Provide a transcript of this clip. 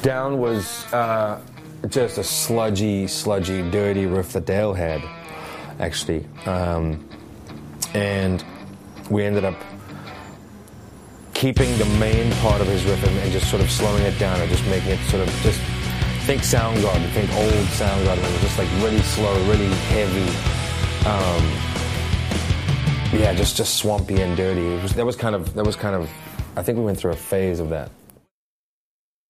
Down was just a sludgy, dirty riff that Dale had, actually. And we ended up keeping the main part of his riff and just sort of slowing it down and just making it sort of just think Soundgarden, think old Soundgarden. It was just like really slow, really heavy. Just swampy and dirty. That was kind of. I think we went through a phase of that.